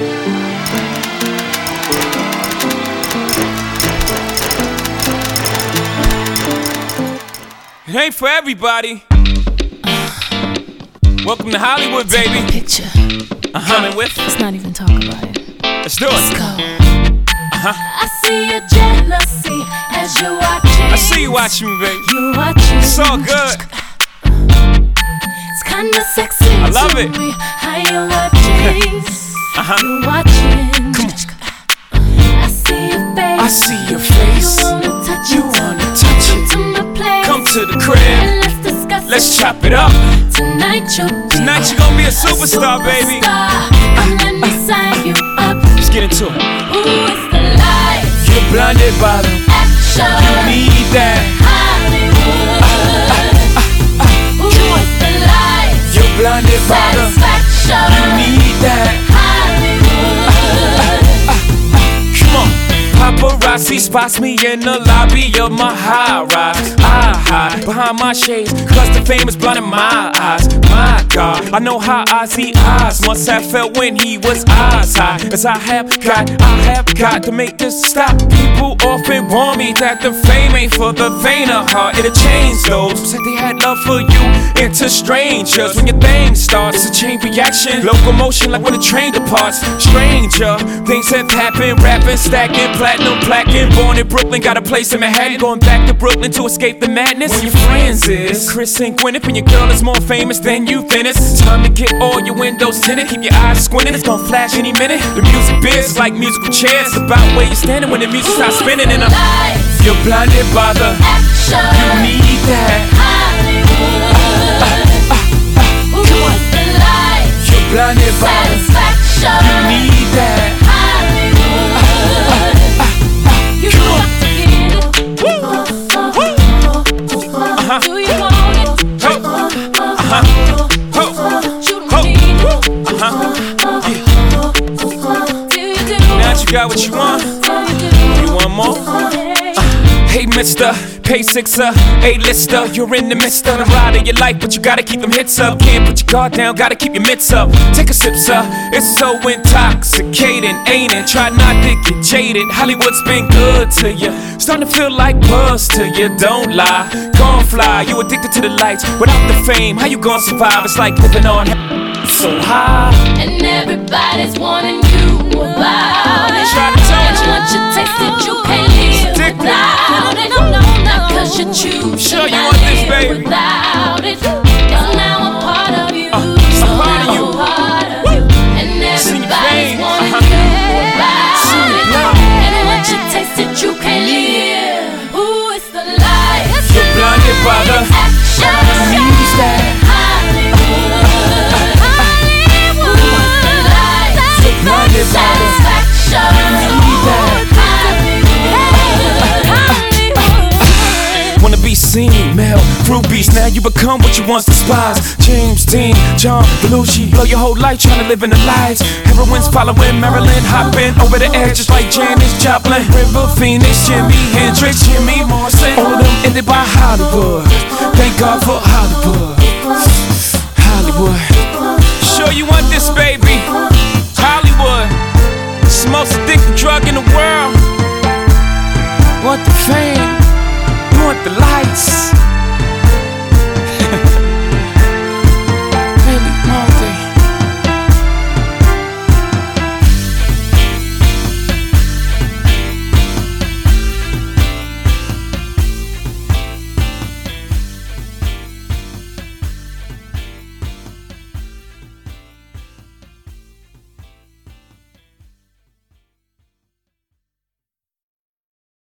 It ain't for everybody. Welcome to Hollywood, baby. Picture. Coming with. Let's not even talk about it. Let's do it. Let's go. I see your jealousy as you're watching. I see you watching me, baby. You watching. It's all good. It's kinda sexy. I love it. How you watching? You watching. Come on. I see your face. I see your face. You wanna touch You it. wanna touch Come it. to my place. Come to the crib. And let's discuss Let's it. chop it up. Tonight you'll be Tonight you gonna be a superstar, baby. And let me sign you up. Let's get into it. Ooh, it's the lights. You're blinded by the Action. You need that. Hollywood. Ooh, it's the lights. You're blinded by the Satisfaction. You need that. Hollywood. Come on. Paparazzi spots me in the lobby of my high rise. I hide behind my shades, cause the fame is blinding my eyes. My God, I know how Ozzy Oz must have felt when he was eyes high. As I have got to make this stop. People often warn me that the fame ain't for the faint of heart. It'll change those who said they had love for you into strangers. When your thing starts, it's a chain reaction. Locomotion like when a train departs. Stranger, things have happened. Rapping, stacking, platinum, plaquing. Born in Brooklyn, got a place in Manhattan. Going back to Brooklyn to escape the madness. When your friends is Chris and Gwyneth, and your girl is more famous than you finished. Time to get all your windows tinted. Keep your eyes squinting, it's gonna flash any minute. The music biz is like musical chairs. It's about where you're standing when the music starts spinning. And you're blinded by the Action. You need that. Hollywood. Ooh, it's the lights. You're blinded by the Satisfaction. You need that. Hollywood. You got to get it. Do you want it? Shoot me. Do you do? Now that you got what you want, you want more? Hey mister, pay sixer, A-lister. You're in the midst of the ride of your life, but you gotta keep them hits up. Can't put your guard down, gotta keep your mitts up. Take a sip, sir, it's so intoxicating, ain't it? Try not to get jaded, Hollywood's been good to you. Starting to feel like buzz to you, don't lie. Gon' fly, you addicted to the lights. Without the fame, how you gon' survive? It's like living on so high. And everybody's wanting you about it. Try to tell And you. once you taste it, you can't live Stick with it. without it. Not cause you choose Sure to you not want this, live baby. without it. Cause now I'm part of you. I'm part of you. Part of you. And See your everybody's veins. wanting Uh-huh. you about See your it. blood. And once you taste it, you can't live. Ooh, it's the lights. You're blinded by the Action. You need that. Hollywood. Ooh, it's the lights. You're blinded by the Satisfaction. You need that. Wanna be seen, Mel, Rubies. Now you become what you once despised. James Dean, John Belushi. Blow your whole life trying to live in the lives. Heroines following Marilyn, hopping over the edge just like Janis Joplin. River Phoenix, Jimi Hendrix, Jimmy Morrison. All of them ended by Hollywood. Thank God for Hollywood. Hollywood. Sure you want this, baby?